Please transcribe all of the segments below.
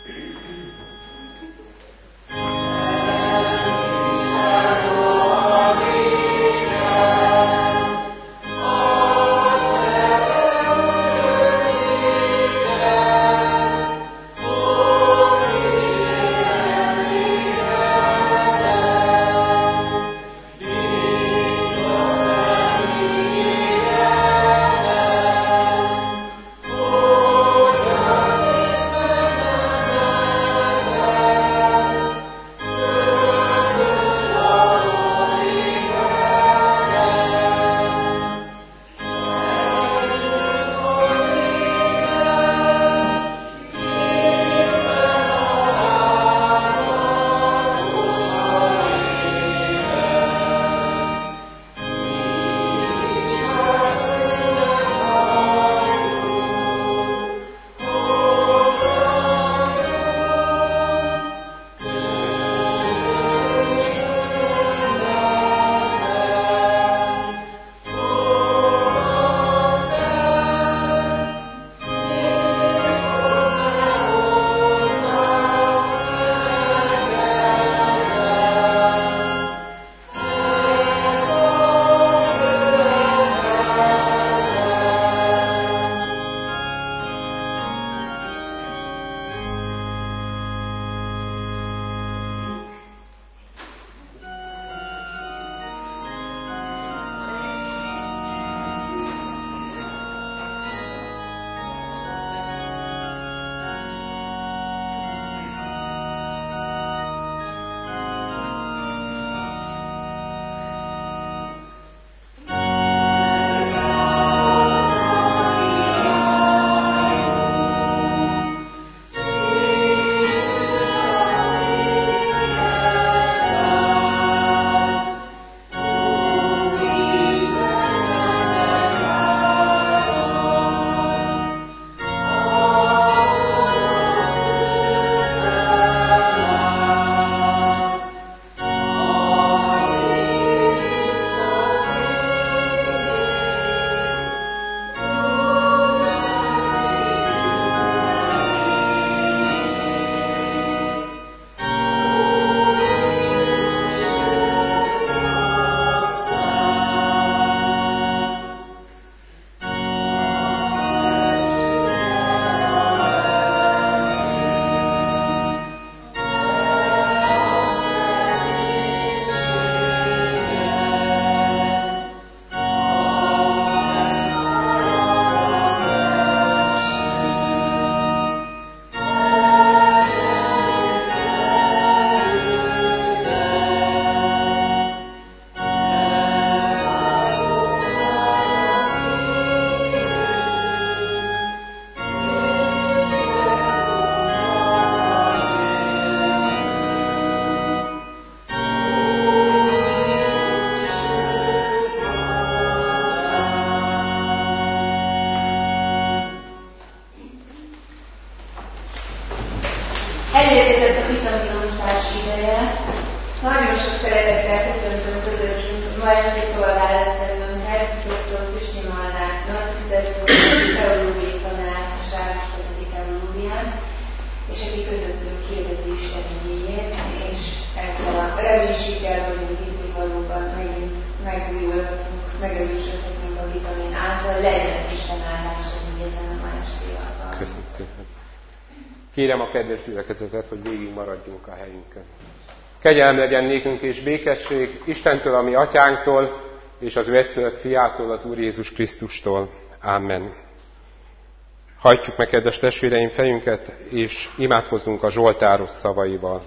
Elérkezett a vitaminozás ideje. Nagyon sok szeretettel köszöntöm közöttünk ma esti szolgálattevőnket, dr. Füsnyi Malnát, nagytisztelő teológiai tanár a Sárosföldi Teológián, és aki közöttünk kérdezi Isten igényét, és ezzel a reménységgel vagyunk itt, hogy valóban megint megújulhatunk, megerősödhetünk a vitamin által, legyen Isten áldása ezen a ma esti alkalommal. Köszönöm szépen. Kérem a kedves gyülekezetet, hogy végig maradjunk a helyünkön. Kegyelem legyen nékünk és békesség Istentől, a mi atyánktól, és az ő egyszülött fiától, az Úr Jézus Krisztustól. Amen. Hajtsuk meg, kedves testvéreim, fejünket, és imádkozzunk a Zsoltáros szavaival.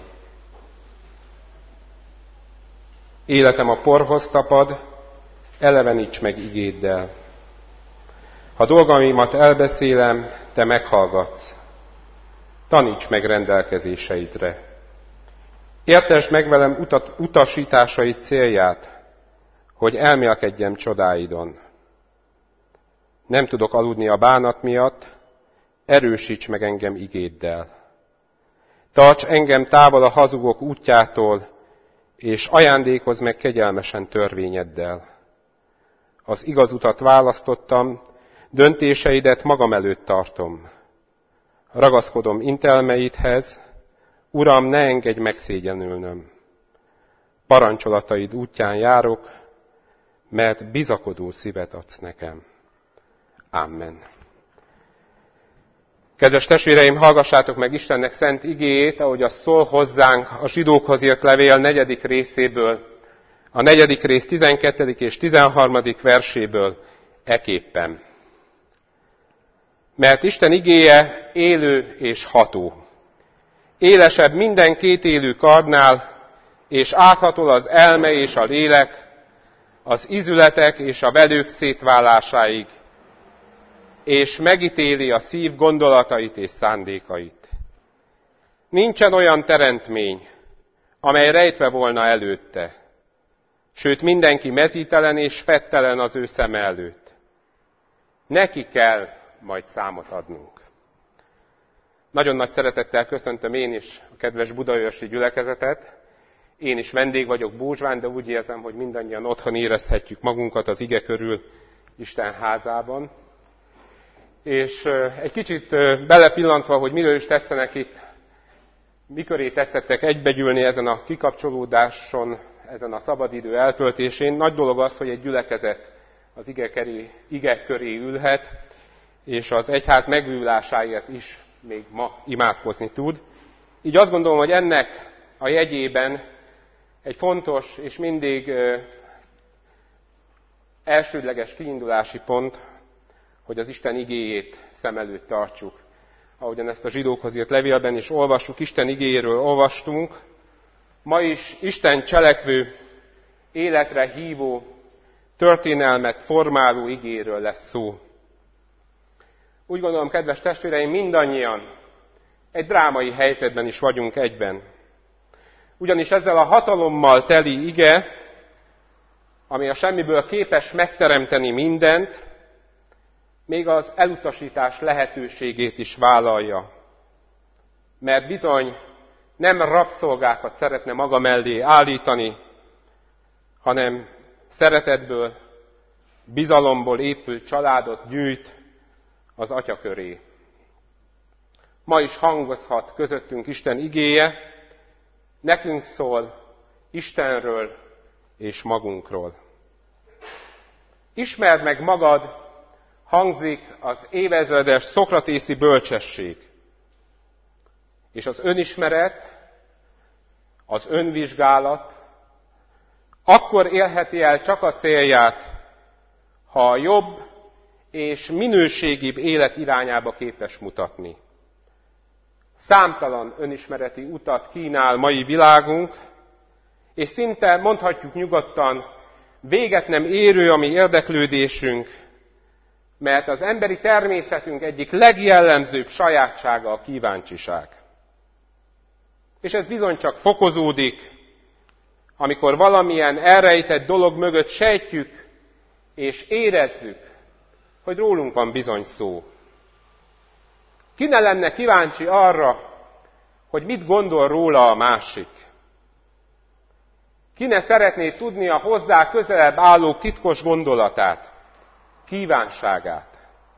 Életem a porhoz tapad, eleveníts meg igéddel. Ha dolgaimat elbeszélem, te meghallgatsz. Taníts meg rendelkezéseidre. Értesd meg velem utasításaid célját, hogy elmélkedjem csodáidon. Nem tudok aludni a bánat miatt, erősíts meg engem igéddel. Tarts engem távol a hazugok útjától, és ajándékozz meg kegyelmesen törvényeddel. Az igaz utat választottam, döntéseidet magam előtt tartom. ragaszkodom intelmeidhez, Uram, ne engedj megszégyenülnöm. Parancsolataid útján járok, mert bizakodó szívet adsz nekem. Amen. Kedves testvéreim, hallgassátok meg Istennek szent igéjét, ahogy az szól hozzánk a zsidókhoz írt levél 4. részéből, a 4. rész 12. és 13. verséből eképpen. Mert Isten igéje élő és ható. Élesebb minden kétélű kardnál, és áthatol az elme és a lélek, az ízületek és a velők szétválásáig, és megítéli a szív gondolatait és szándékait. Nincsen olyan teremtmény, amely rejtve volna előtte, sőt mindenki mezítelen és fettelen az ő szeme előtt. Neki kell majd számot adnunk. Nagyon nagy szeretettel köszöntöm én is a kedves budaörsi gyülekezetet. Én is vendég vagyok Búzsván, de úgy érzem, hogy mindannyian otthon érezhetjük magunkat az ige körül Isten házában. És egy kicsit belepillantva, hogy miről is tetszenek itt, miköré tetszettek egybegyűlni ezen a kikapcsolódáson, ezen a szabadidő eltöltésén. Nagy dolog az, hogy egy gyülekezet az ige köré ülhet, és az egyház megújulásáért is még ma imádkozni tud. Így azt gondolom, hogy ennek a jegyében egy fontos és mindig elsődleges kiindulási pont, hogy az Isten igéjét szem előtt tartsuk. Ahogyan ezt a zsidókhoz írt levélben is olvassuk, Isten igéjéről olvastunk. Ma is Isten cselekvő, életre hívó, történelmet formáló igéről lesz szó. Úgy gondolom, kedves testvéreim, mindannyian egy drámai helyzetben is vagyunk egyben. Ugyanis ezzel a hatalommal teli ige, ami a semmiből képes megteremteni mindent, még az elutasítás lehetőségét is vállalja. Mert bizony nem rabszolgákat szeretne maga mellé állítani, hanem szeretetből, bizalomból épült családot gyűjt az Atya köré. Ma is hangozhat közöttünk Isten igéje, nekünk szól Istenről és magunkról. Ismerd meg magad, hangzik az évezredes szokratészi bölcsesség. És az önismeret, az önvizsgálat akkor élheti el csak a célját, ha a jobb és minőségibb élet irányába képes mutatni. Számtalan önismereti utat kínál mai világunk, és szinte mondhatjuk nyugodtan, véget nem érő a mi érdeklődésünk, mert az emberi természetünk egyik legjellemzőbb sajátsága a kíváncsiság. És ez bizony csak fokozódik, amikor valamilyen elrejtett dolog mögött sejtjük és érezzük, hogy rólunk van bizony szó. Ki ne lenne kíváncsi arra, hogy mit gondol róla a másik? Ki ne szeretné tudni a hozzá közelebb állók titkos gondolatát, kívánságát?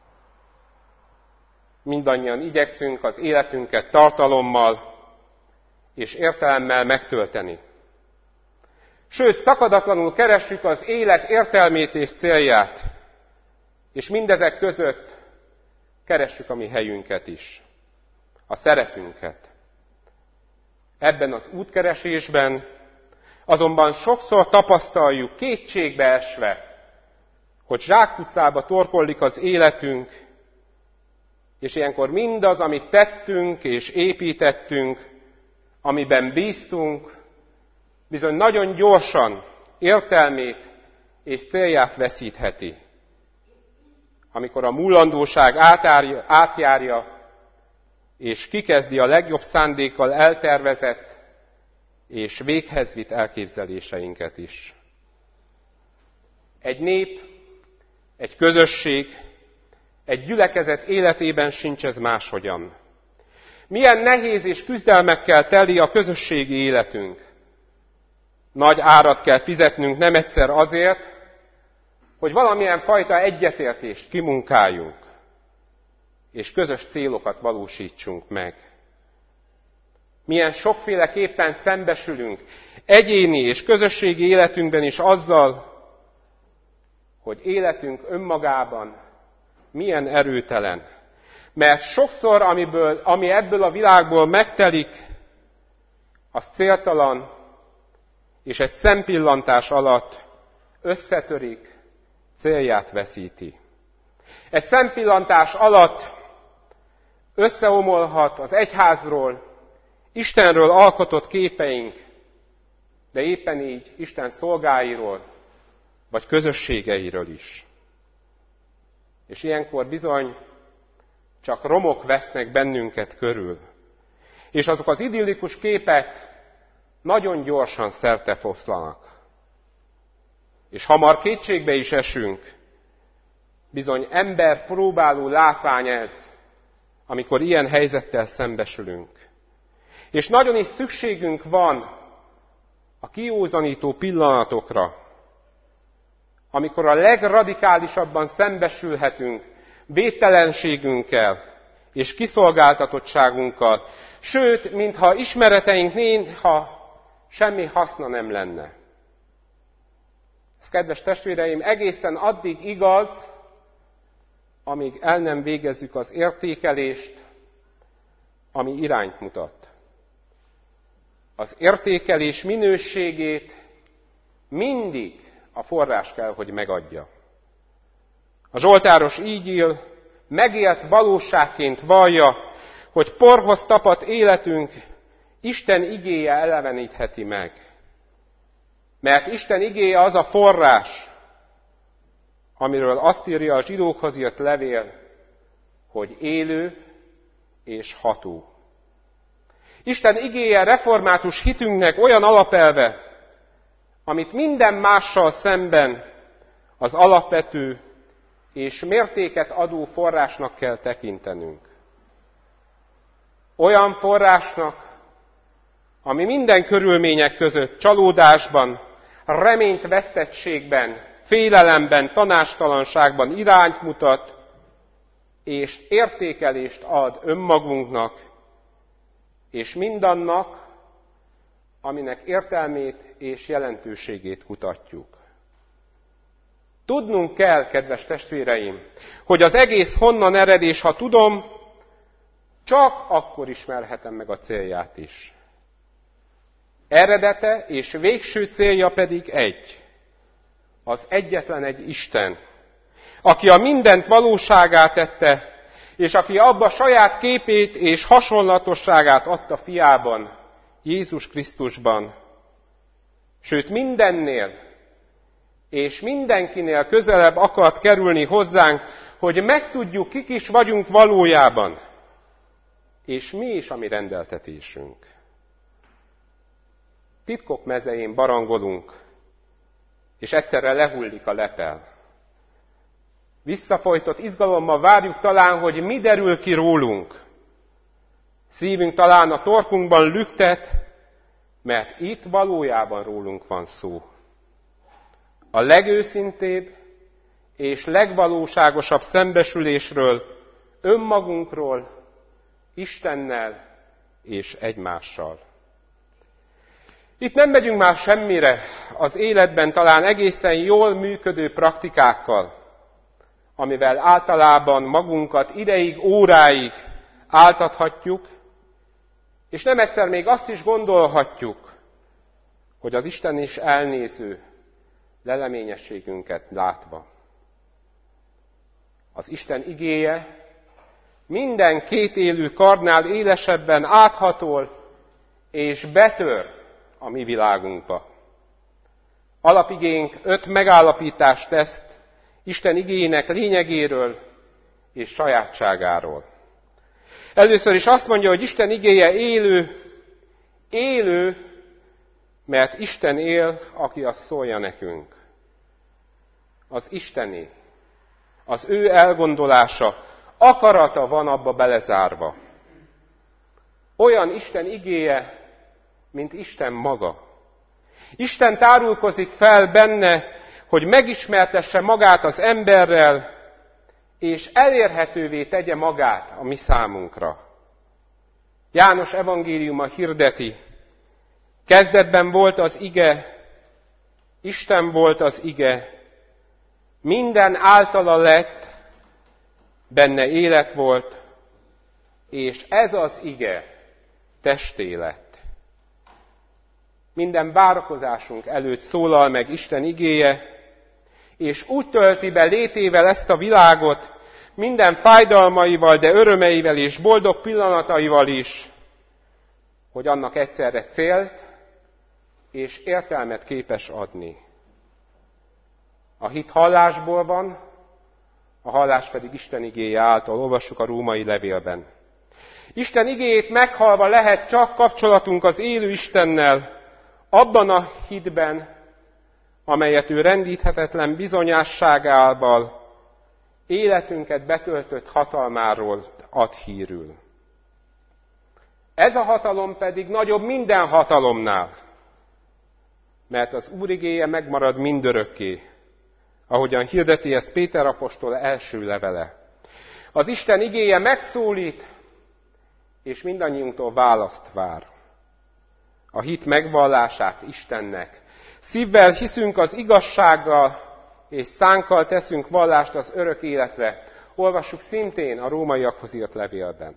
Mindannyian igyekszünk az életünket tartalommal és értelemmel megtölteni. Sőt, szakadatlanul keressük az élet értelmét és célját, és mindezek között keressük a mi helyünket is, a szerepünket. Ebben az útkeresésben azonban sokszor tapasztaljuk kétségbe esve, hogy zsákutcába torkollik az életünk, és ilyenkor mindaz, amit tettünk és építettünk, amiben bíztunk, bizony nagyon gyorsan értelmét és célját veszítheti. Amikor a múlandóság átjárja, és kikezdi a legjobb szándékkal eltervezett és véghez vitt elképzeléseinket is. Egy nép, egy közösség, egy gyülekezet életében sincs ez máshogyan. Milyen nehéz és küzdelmekkel teli a közösségi életünk. Nagy árat kell fizetnünk nem egyszer azért, hogy valamilyen fajta egyetértést kimunkáljunk. és közös célokat valósítsunk meg. Milyen sokféleképpen szembesülünk egyéni és közösségi életünkben is azzal, hogy életünk önmagában milyen erőtelen. Mert sokszor, ami ebből a világból megtelik, az céltalan, és egy szempillantás alatt összetörik, célját veszíti. Egy szempillantás alatt összeomolhat az egyházról, Istenről alkotott képeink, de éppen így Isten szolgáiról, vagy közösségeiről is. És ilyenkor bizony csak romok vesznek bennünket körül. És azok az idillikus képek nagyon gyorsan szertefoszlanak. És hamar kétségbe is esünk. Bizony ember próbáló látvány ez, amikor ilyen helyzettel szembesülünk. És nagyon is szükségünk van a kiózanító pillanatokra, amikor a legradikálisabban szembesülhetünk védtelenségünkkel és kiszolgáltatottságunkkal, sőt, mintha ismereteink néha semmi haszna nem lenne. Ez, kedves testvéreim, egészen addig igaz, amíg el nem végezzük az értékelést, ami irányt mutat. Az értékelés minőségét mindig a forrás kell, hogy megadja. A zsoltáros így ír, megélt valóságként vallja, hogy porhoz tapadt életünk Isten igéje elevenítheti meg. Mert Isten igéje az a forrás, amiről azt írja a zsidókhoz írt levél, hogy élő és ható. Isten igéje református hitünknek olyan alapelve, amit minden mással szemben az alapvető és mértéket adó forrásnak kell tekintenünk. Olyan forrásnak, ami minden körülmények között csalódásban, reményt vesztettségben, félelemben, tanácstalanságban irányt mutat, és értékelést ad önmagunknak, és mindannak, aminek értelmét és jelentőségét kutatjuk. Tudnunk kell, kedves testvéreim, hogy az egész honnan ered, és ha tudom, csak akkor ismerhetem meg a célját is. Eredete és végső célja pedig egy. Az egyetlen egy Isten, aki a mindent valóságá tette, és aki abba saját képét és hasonlatosságát adta fiában, Jézus Krisztusban. Sőt, mindennél és mindenkinél közelebb akart kerülni hozzánk, hogy megtudjuk, kik is vagyunk valójában, és mi is a mi rendeltetésünk. Titkok mezején barangolunk, és egyszerre lehullik a lepel. Visszafojtott izgalommal várjuk talán, hogy mi derül ki rólunk. Szívünk talán a torkunkban lüktet, mert itt valójában rólunk van szó. A legőszintébb és legvalóságosabb szembesülésről, önmagunkról, Istennel és egymással. Itt nem megyünk már semmire az életben talán egészen jól működő praktikákkal, amivel általában magunkat ideig, óráig áltathatjuk, és nem egyszer még azt is gondolhatjuk, hogy az Isten is elnéző leleményességünket látva. Az Isten igéje minden kétélű kardnál élesebben áthatol és betör a mi világunkba. Alapigénk 5 megállapítást tesz Isten igéjének lényegéről és sajátságáról. Először is azt mondja, hogy Isten igéje élő, mert Isten él, aki azt szólja nekünk. Az Istené, az ő elgondolása, akarata van abba belezárva. Olyan Isten igéje, mint Isten maga. Isten tárulkozik fel benne, hogy megismertesse magát az emberrel, és elérhetővé tegye magát a mi számunkra. János evangéliuma hirdeti, kezdetben volt az ige, Isten volt az ige, minden általa lett, benne élet volt, és ez az ige testé lett. Minden várakozásunk előtt szólal meg Isten igéje, és úgy tölti be létével ezt a világot, minden fájdalmaival, de örömeivel és boldog pillanataival is, hogy annak egyszerre célt és értelmet képes adni. A hit hallásból van, a hallás pedig Isten igéje által, olvassuk a római levélben. Isten igéjét meghallva lehet csak kapcsolatunk az élő Istennel, abban a hitben, amelyet ő rendíthetetlen bizonyásságával, életünket betöltött hatalmáról ad hírül. Ez a hatalom pedig nagyobb minden hatalomnál, mert az Úr igéje megmarad mindörökké, ahogyan hirdeti ezt Péter apostol első levele. Az Isten igéje megszólít, és mindannyiunktól választ vár. A hit megvallását Istennek. Szívvel hiszünk az igazsággal, és szánkkal teszünk vallást az örök életre. Olvassuk szintén a rómaiakhoz írt levélben.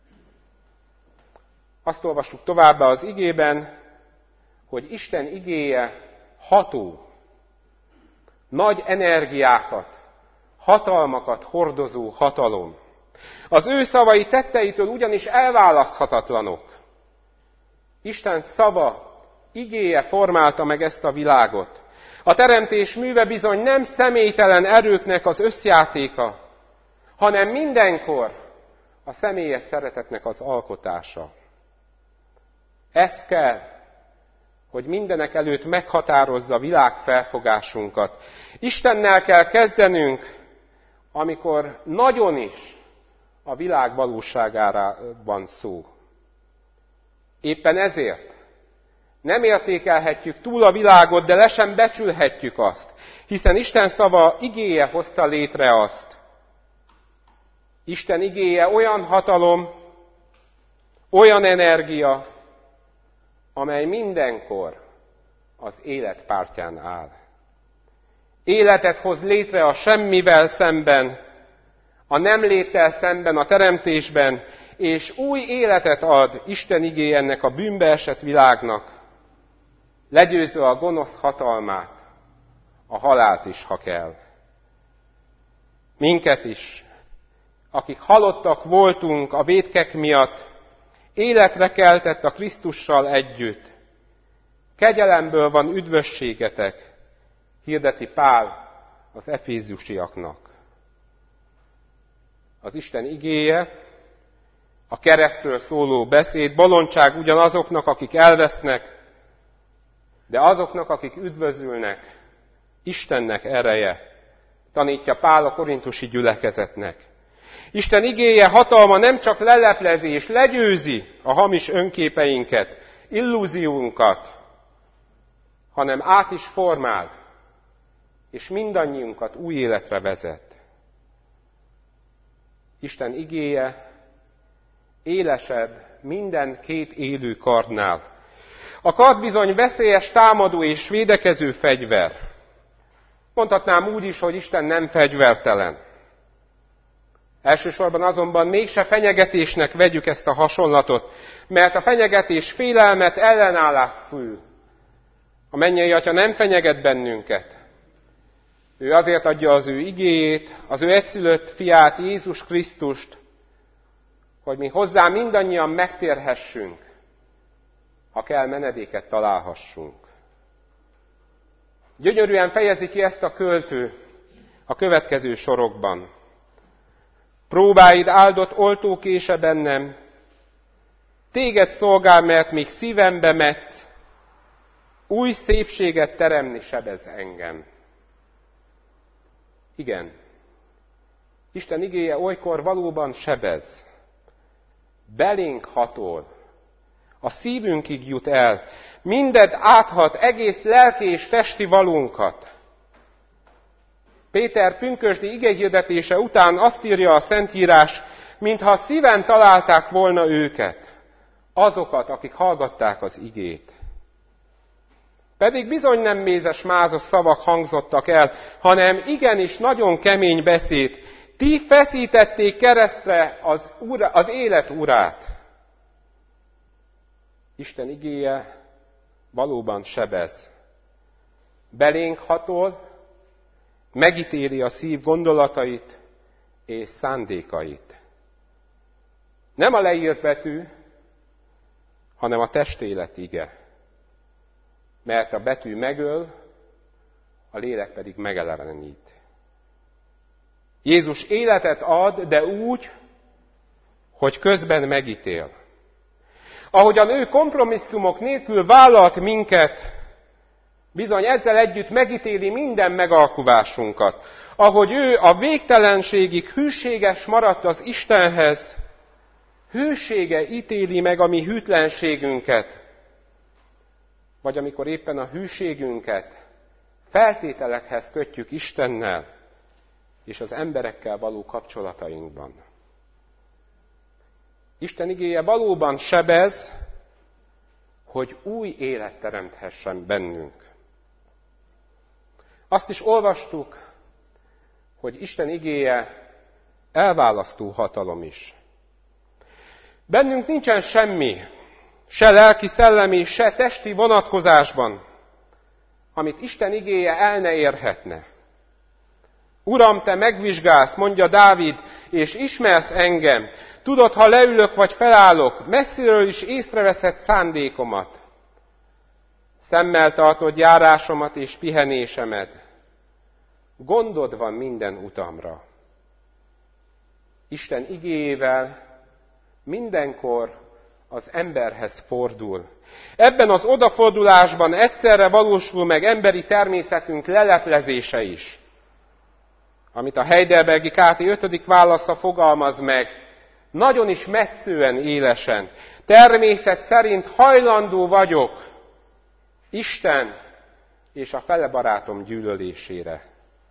Azt olvassuk továbbá az igében, hogy Isten igéje ható, nagy energiákat, hatalmakat hordozó hatalom. Az ő szavai tetteitől ugyanis elválaszthatatlanok. Isten szava, igéje formálta meg ezt a világot. A teremtés műve bizony nem személytelen erőknek az összjátéka, hanem mindenkor a személyes szeretetnek az alkotása. Ez kell, hogy mindenek előtt meghatározza világfelfogásunkat. Istennel kell kezdenünk, amikor nagyon is a világ valóságára van szó. Éppen ezért nem értékelhetjük túl a világot, de le sem becsülhetjük azt, hiszen Isten szava igéje hozta létre azt. Isten igéje olyan hatalom, olyan energia, amely mindenkor az élet pártján áll. Életet hoz létre a semmivel szemben, a nem léttel szemben, a teremtésben, és új életet ad Isten igéje ennek a bűnbe esett világnak, legyőzve a gonosz hatalmát, a halált is, ha kell. Minket is, akik halottak voltunk a vétkek miatt, életre keltett a Krisztussal együtt. Kegyelemből van üdvösségetek, hirdeti Pál az efézusiaknak. Az Isten igéje, a keresztről szóló beszéd bolondság ugyanazoknak, akik elvesznek, de azoknak, akik üdvözülnek, Istennek ereje, tanítja Pál a korintusi gyülekezetnek. Isten igéje hatalma nem csak leleplezi és legyőzi a hamis önképeinket, illúziónkat, hanem át is formál, és mindannyiunkat új életre vezet. Isten igéje élesebb minden két élő kardnál. A kard bizony veszélyes támadó és védekező fegyver. Mondhatnám úgy is, hogy Isten nem fegyvertelen. Elsősorban azonban mégse fenyegetésnek vegyük ezt a hasonlatot, mert a fenyegetés félelmet, ellenállás szül. A mennyei Atya nem fenyeget bennünket. Ő azért adja az ő igéjét, az ő egyszülött fiát, Jézus Krisztust, hogy mi hozzá mindannyian megtérhessünk, ha kell menedéket találhassunk. Gyönyörűen fejezi ki ezt a költő a következő sorokban. Próbáid áldott oltókése bennem, téged szolgál, mert még szívembe metsz, új szépséget teremni sebez engem. Igen, Isten igéje olykor valóban sebez, belénk hatol, a szívünkig jut el, mindet áthat, egész lelki és testi valónkat. Péter pünkösdi igehirdetése után azt írja a Szentírás, mintha szíven találták volna őket, azokat, akik hallgatták az igét. Pedig bizony nem mézes, mázos szavak hangzottak el, hanem igenis nagyon kemény beszéd. Ti feszítették keresztre az élet urát. Isten igéje valóban sebez. Belénk hatol, megítéli a szív gondolatait és szándékait. Nem a leírt betű, hanem a testélet ige. Mert a betű megöl, a lélek pedig megelevenít. Jézus életet ad, de úgy, hogy közben megítél. Ahogyan ő kompromisszumok nélkül vállalt minket, bizony ezzel együtt megítéli minden megalkuvásunkat. Ahogy ő a végtelenségig hűséges maradt az Istenhez, hűsége ítéli meg a mi hűtlenségünket. Vagy amikor éppen a hűségünket feltételekhez kötjük Istennel és az emberekkel való kapcsolatainkban. Isten igéje valóban sebez, hogy új élet teremthessen bennünk. Azt is olvastuk, hogy Isten igéje elválasztó hatalom is. Bennünk nincsen semmi, se lelki, szellemi, se testi vonatkozásban, amit Isten igéje el ne érhetne. Uram, te megvizsgálsz, mondja Dávid, és ismersz engem. Tudod, ha leülök vagy felállok, messziről is észreveszed szándékomat. Szemmel tartod járásomat és pihenésemet. Gondod van minden utamra. Isten igéjével mindenkor az emberhez fordul. Ebben az odafordulásban egyszerre valósul meg emberi természetünk leleplezése is, amit a Heidelbergi Káti 5. válasza fogalmaz meg, nagyon is metszően élesen. Természet szerint hajlandó vagyok Isten és a fele barátom gyűlölésére.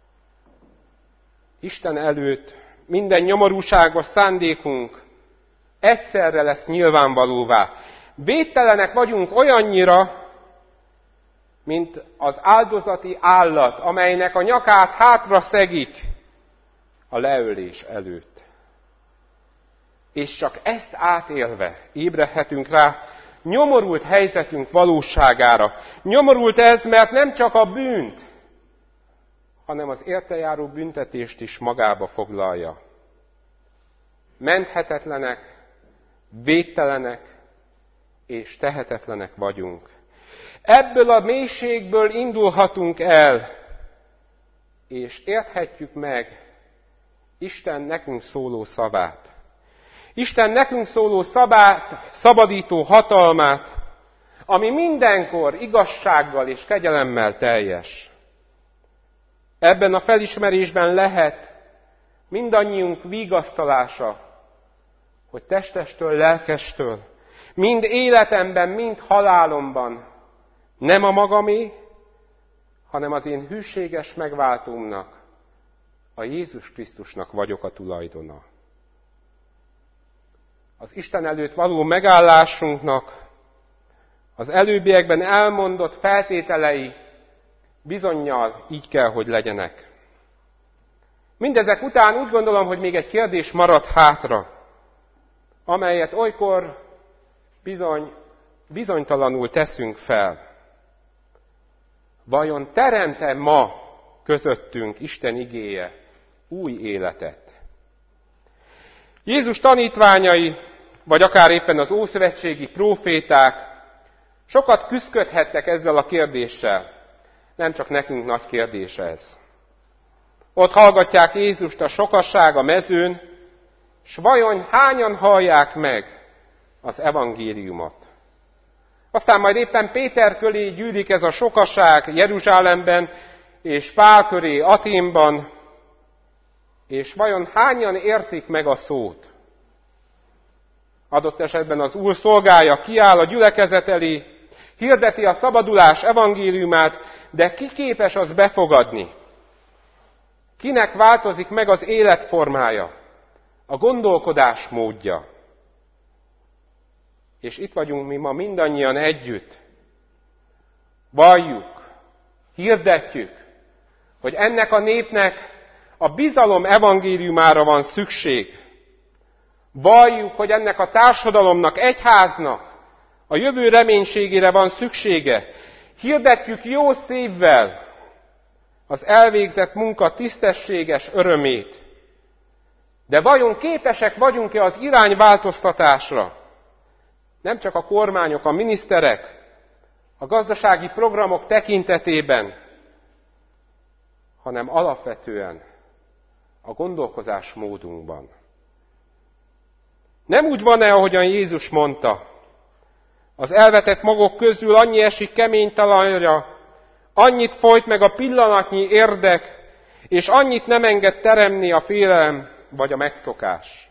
Isten előtt minden nyomorúságos szándékunk egyszerre lesz nyilvánvalóvá. Védtelenek vagyunk olyannyira, mint az áldozati állat, amelynek a nyakát hátra szegik a leölés előtt. És csak ezt átélve ébredhetünk rá nyomorult helyzetünk valóságára. Nyomorult ez, mert nem csak a bűnt, hanem az érte járó büntetést is magába foglalja. Menthetetlenek, védtelenek és tehetetlenek vagyunk. Ebből a mélységből indulhatunk el, és érthetjük meg Isten nekünk szóló szavát. Isten nekünk szóló szavát, szabadító hatalmát, ami mindenkor igazsággal és kegyelemmel teljes. Ebben a felismerésben lehet mindannyiunk vigasztalása, hogy testestől, lelkestől, mind életemben, mind halálomban nem a magamé, hanem az én hűséges megváltómnak, a Jézus Krisztusnak vagyok a tulajdona. Az Isten előtt való megállásunknak az előbbiekben elmondott feltételei bizonnyal így kell, hogy legyenek. Mindezek után úgy gondolom, hogy még egy kérdés maradt hátra, amelyet olykor bizonytalanul teszünk fel. Vajon teremt-e ma közöttünk Isten igéje új életet? Jézus tanítványai, vagy akár éppen az ószövetségi próféták sokat küszködhettek ezzel a kérdéssel. Nem csak nekünk nagy kérdés ez. Ott hallgatják Jézust a sokasság a mezőn, s vajon hányan hallják meg az evangéliumot? Aztán majd éppen Péter köré gyűlik ez a sokasság Jeruzsálemben, és Pál köré Athénban, és vajon hányan értik meg a szót? Adott esetben az Úr szolgája kiáll a gyülekezet elé, hirdeti a szabadulás evangéliumát, de ki képes az befogadni? Kinek változik meg az életformája, a gondolkodás módja. És itt vagyunk mi ma mindannyian együtt. Valljuk, hirdetjük, hogy ennek a népnek a bizalom evangéliumára van szükség. Valljuk, hogy ennek a társadalomnak, egyháznak a jövő reménységére van szüksége. Hirdetjük jó szívvel az elvégzett munka tisztességes örömét. De vajon képesek vagyunk-e az irányváltoztatásra? Nem csak a kormányok, a miniszterek, a gazdasági programok tekintetében, hanem alapvetően a gondolkozásmódunkban. Nem úgy van-e, ahogyan Jézus mondta, az elvetett magok közül annyi esik kemény talajra, annyit folyt meg a pillanatnyi érdek, és annyit nem enged teremni a félelem vagy a megszokás.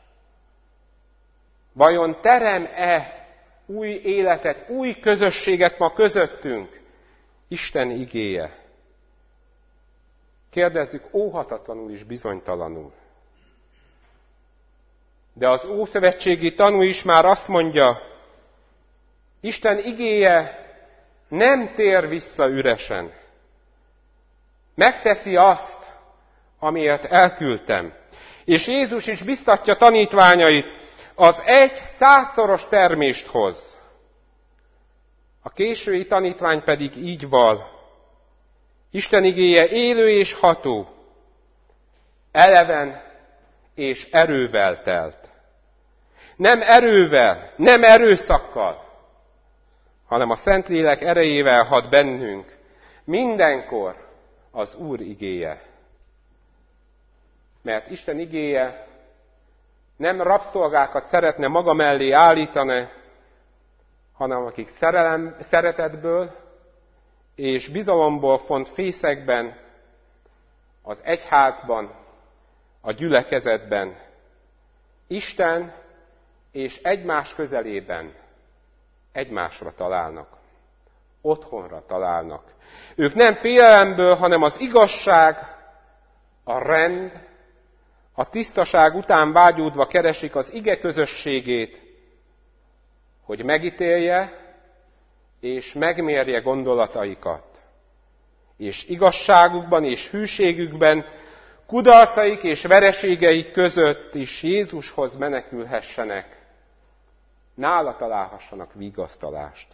Vajon terem-e új életet, új közösséget ma közöttünk Isten igéje? Kérdezzük óhatatlanul és bizonytalanul. De az ószövetségi tanú is már azt mondja, Isten igéje nem tér vissza üresen. Megteszi azt, amiért elküldtem. És Jézus is biztatja tanítványait, az 100-szoros termést hoz. A késői tanítvány pedig így val. Isten igéje élő és ható, eleven és erővel telt. Nem erővel, nem erőszakkal, hanem a Szentlélek erejével hat bennünk mindenkor az Úr igéje. Mert Isten igéje nem rabszolgákat szeretne maga mellé állítani, hanem akik szeretetből és bizalomból font fészekben, az egyházban, a gyülekezetben, Isten és egymás közelében egymásra találnak, otthonra találnak. Ők nem félelemből, hanem az igazság, a rend, a tisztaság után vágyódva keresik az ige közösségét, hogy megítélje és megmérje gondolataikat, és igazságukban és hűségükben, kudarcaik és vereségeik között is Jézushoz menekülhessenek, nála találhassanak vigasztalást.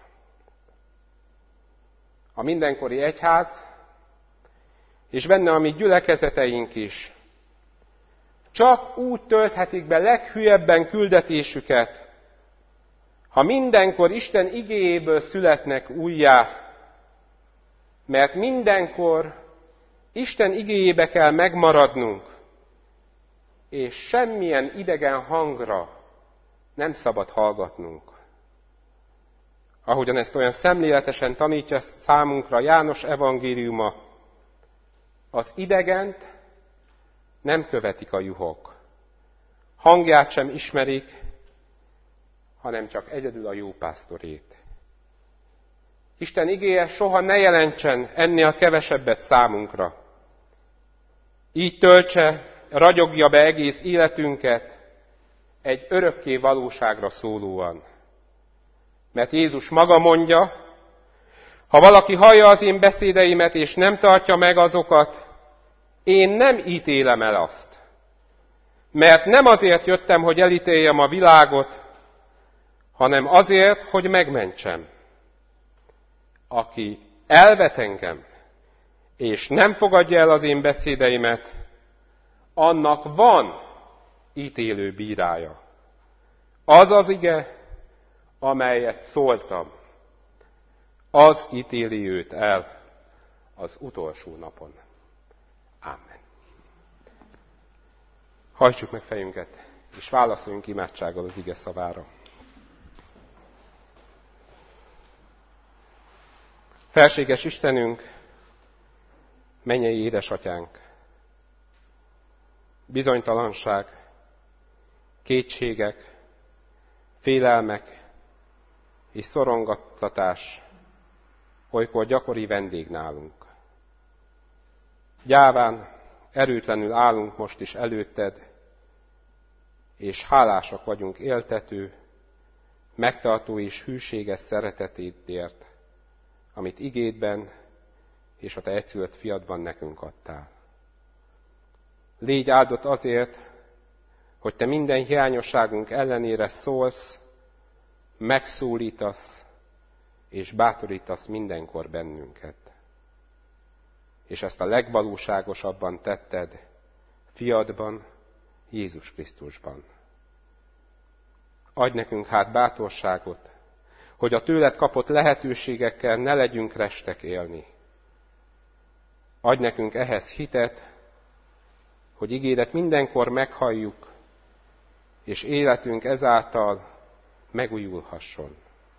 A mindenkori egyház, és benne a mi gyülekezeteink is, csak úgy tölthetik be leghülyebben küldetésüket, ha mindenkor Isten igéjéből születnek újjá, mert mindenkor Isten igéjébe kell megmaradnunk, és semmilyen idegen hangra nem szabad hallgatnunk. Ahogyan ezt olyan szemléletesen tanítja számunkra János evangéliuma, az idegent nem követik a juhok. Hangját sem ismerik, hanem csak egyedül a jó pásztorét. Isten igéje soha ne jelentsen ennél kevesebbet számunkra. Így töltse, ragyogja be egész életünket egy örökké valóságra szólóan. Mert Jézus maga mondja, ha valaki hallja az én beszédeimet és nem tartja meg azokat, én nem ítélem el azt. Mert nem azért jöttem, hogy elítéljem a világot, hanem azért, hogy megmentsem. Aki elvet engem, és nem fogadja el az én beszédeimet, annak van ítélő bírája. Az az ige, amelyet szóltam, az ítéli őt el az utolsó napon. Amen. Hajtsuk meg fejünket, és válaszoljunk imádsággal az ige szavára. Felséges Istenünk, mennyei édesatyánk, bizonytalanság, kétségek, félelmek és szorongattatás olykor gyakori vendég nálunk. Gyáván erőtlenül állunk most is előtted, és hálásak vagyunk éltető, megtartó és hűséges szeretetédért, amit igédben és a te egyszülött fiadban nekünk adtál. Légy áldott azért, hogy te minden hiányosságunk ellenére szólsz, megszólítasz és bátorítasz mindenkor bennünket. És ezt a legvalóságosabban tetted fiadban, Jézus Krisztusban. Adj nekünk hát bátorságot, hogy a tőled kapott lehetőségekkel ne legyünk restek élni. Adj nekünk ehhez hitet, hogy igédet mindenkor meghalljuk, és életünk ezáltal megújulhasson.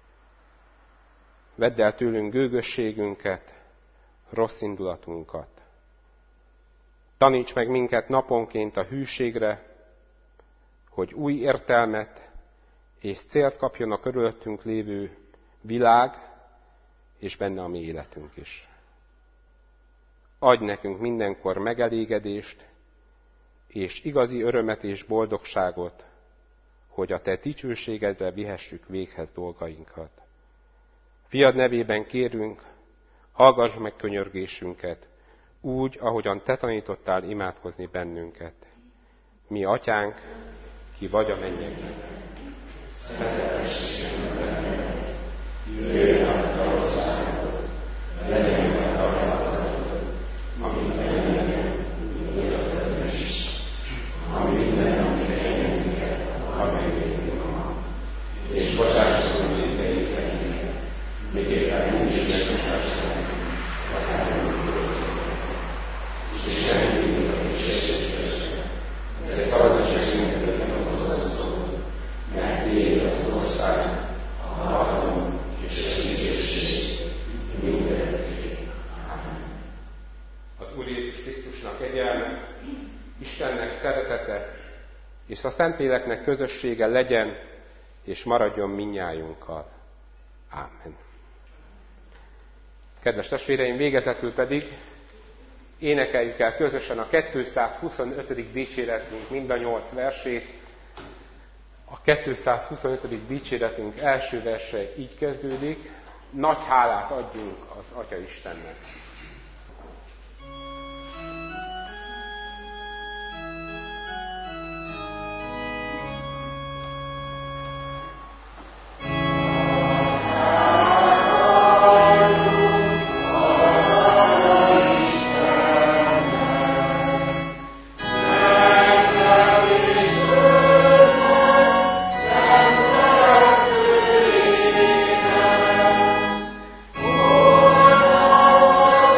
Vedd el tőlünk gőgösségünket, rossz indulatunkat. Taníts meg minket naponként a hűségre, hogy új értelmet és célt kapjon a körülöttünk lévő világ, és benne a mi életünk is. Adj nekünk mindenkor megelégedést, és igazi örömet és boldogságot, hogy a te dicsőségedre vihessük véghez dolgainkat. Fiad nevében kérünk, hallgass meg könyörgésünket, úgy, ahogyan te tanítottál imádkozni bennünket. Mi atyánk, ki vagy a mennyekben. Szeretességünk benned, jöjjön a te országod, legyen meg a akaratod, amit mennyeken, úgy a földön is, ami minden, ami kenyerünket, add meg nékünk ma, és bocsáss meg vétkeinket, miképpen mi is megbocsássunk az ellenünk, és semmi minket is segítésre, de szabadíts meg minket az osztó, mert tiéd az ország, a hatalom és a dicsőség mindörökké. Amen. Az Úr Jézus Krisztusnak kegyelme, Istennek szeretete és a Szentléleknek közössége legyen és maradjon mindnyájunkkal. Amen. Kedves testvéreim, végezetül pedig énekeljük el közösen a 225. dicséretünk mind a 8 versét. A 225. dicséretünk első verse így kezdődik: nagy hálát adjunk az Atya Istennek. Oh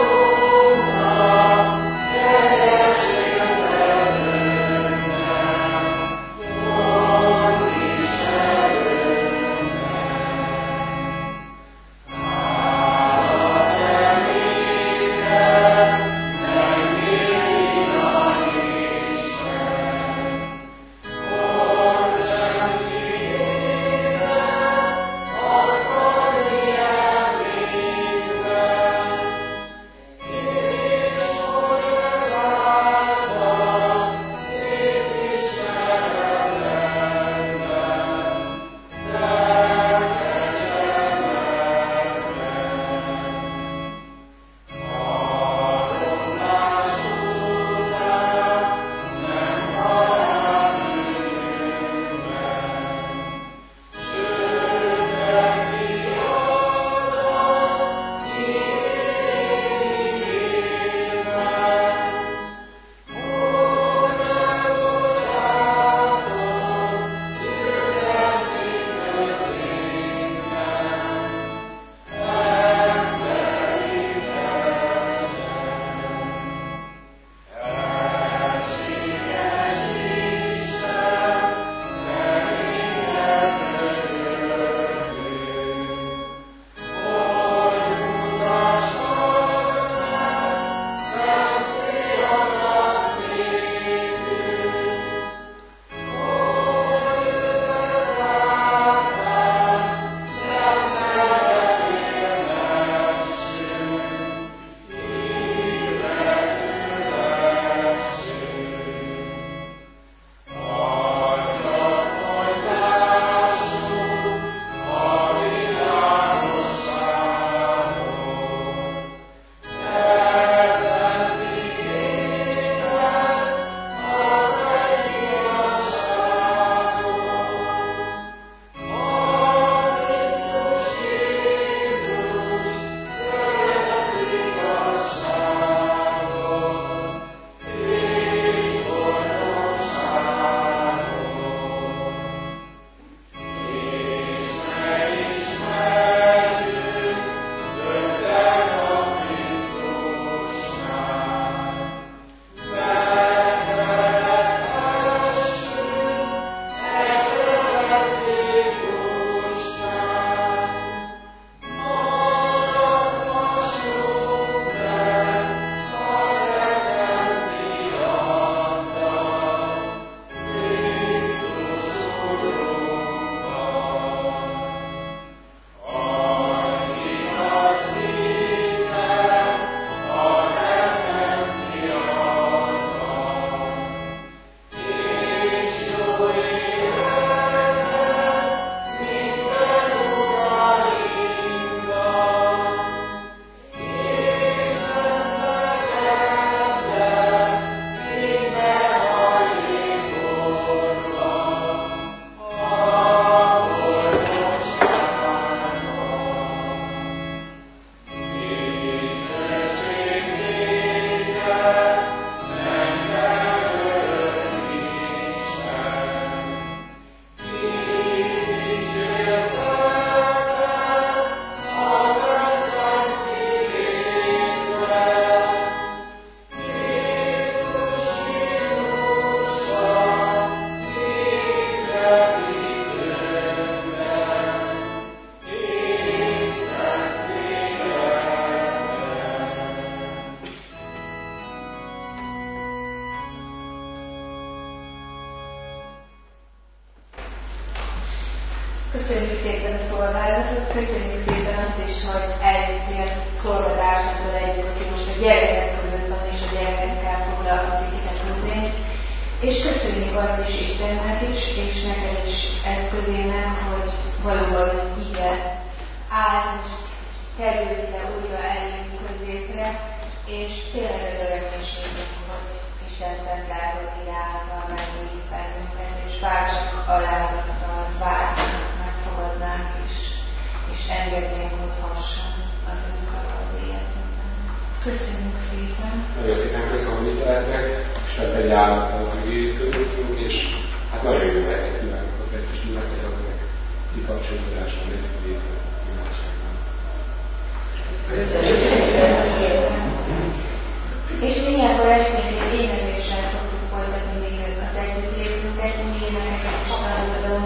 is, hogy eljöttél szolgatársával együtt, aki most a gyerekek között van, és a gyerekekkel foglalkozik ide közénk. És köszönjük azt is Istennek is, és neked is eszközének, hogy valóban ide állt, most került ide újra eljönni középre, és tényleg az örökségünk, hogy Isten szent lelköltiráltal megújít bennünket, és bárcsak alázattal várnánk, megfogadnánk és engednénk, hogy hasson az ő szava az életünkben. Köszönjük szépen! Nagyon szépen köszönöm, hogy itt lehetnek, és egy állat az ügyét közöttünk, és hát nagyon jó lehet kívánok a kettős gyűlöket, akinek kikapcsolódáson megy a végre imádságban. Köszönjük szépen! És mindjárt esténként énekléssel fogjuk folytatni még az együttlétünket, mi énekeket is tanulodom.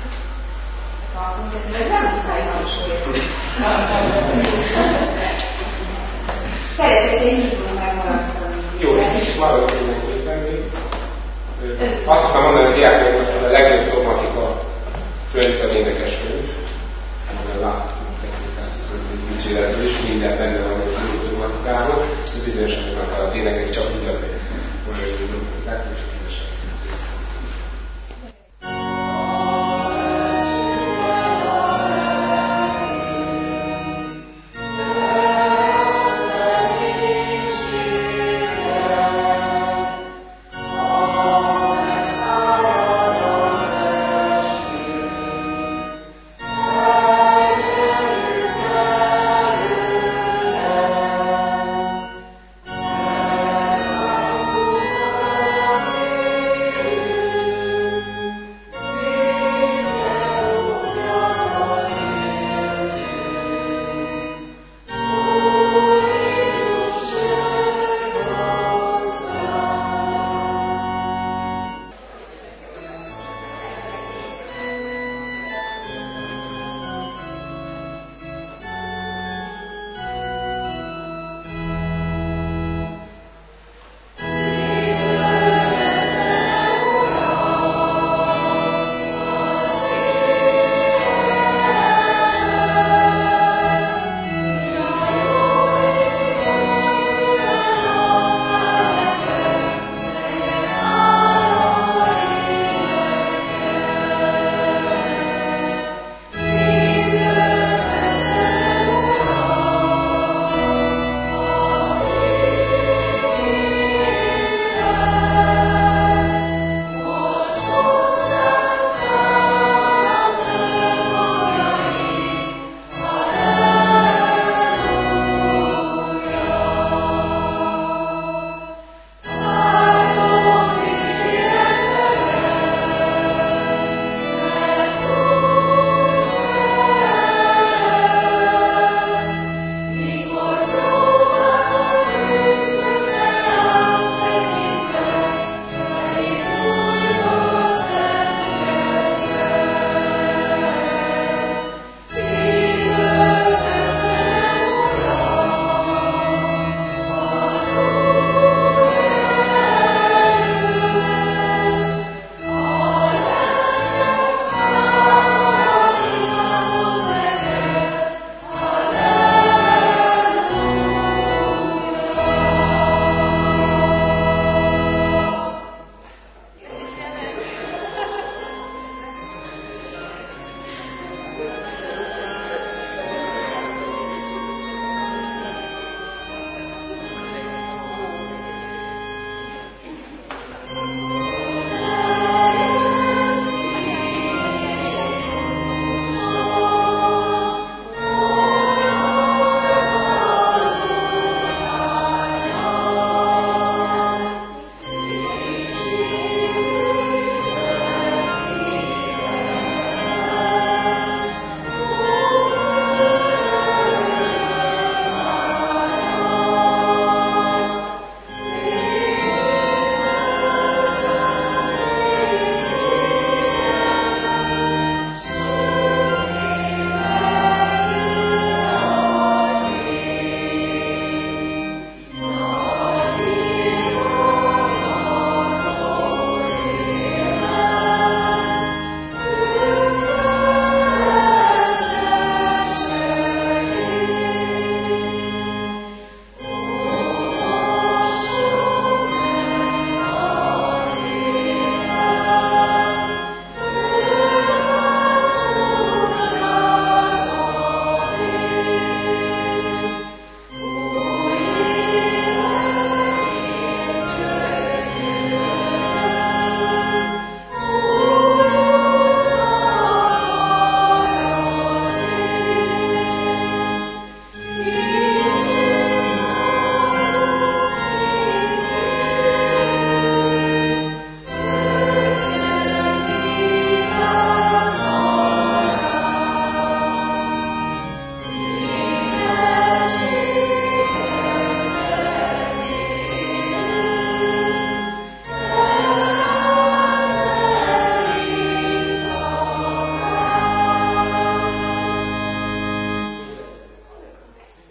Ez nem muszáj hangsúlyozni. Szeretetén hívunk megmaradni. Jó, egy kicsit maradok mindenképpen még. Azt szoktam mondani a diákoknak, hogy a legjobb dogmatika könyv az énekes könyv. Amivel láthatunk 224 dicséretből is, minden benne van egy jó dogmatikához. Bizonyosan ez az énekek csak úgy, hogy dogmatikák, és